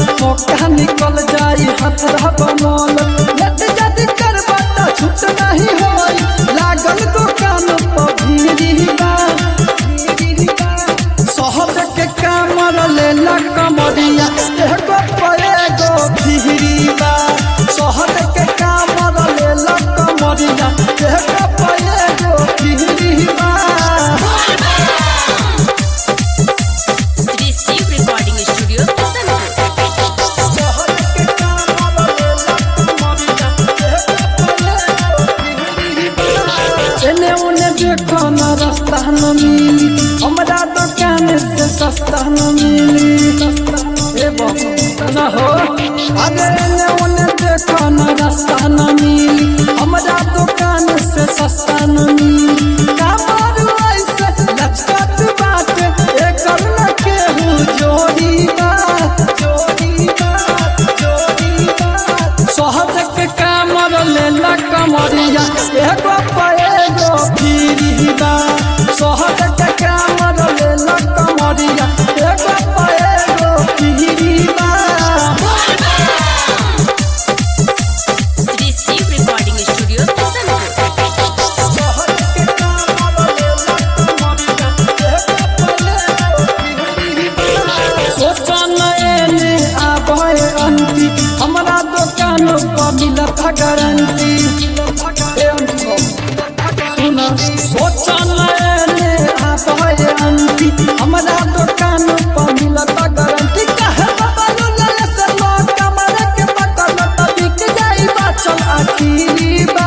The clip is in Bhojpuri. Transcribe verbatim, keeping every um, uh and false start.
मौका निकल जाई हथरा बनल लट जद कर बता छूट नहीं होई लागल दुकान पर भीड़ी बा शहर के कामर लेला कमरिया एगो पएगो भीड़ी बा शहर के कामर लेला कमरिया एगो पएगो भीड़ी बा रास्ता न मिली हमरा दुकान से सस्ता न मिली ए बाबा न हो अरे ने उन्हें देखो न रास्ता न मिली हमरा दुकान से सस्ता न मिली कामर ऐसे लचकत बात एकर न केहू जोड़ी बा जोड़ी बा जोड़ी बा शहर के कामर लेला कमरिया एगो पएगो भीड़ी बा शहर के कामर लेला कमरिया एगो पएगो भीड़ी बा हमरा दुकान पर मिलत गारंटी सुना सोचा नए आए अंती हमरा दुकान पर मिलत गारंटी कहे बाबू ले से लो कमर के पकड़ त बिक जाई बाचल आखिरी बा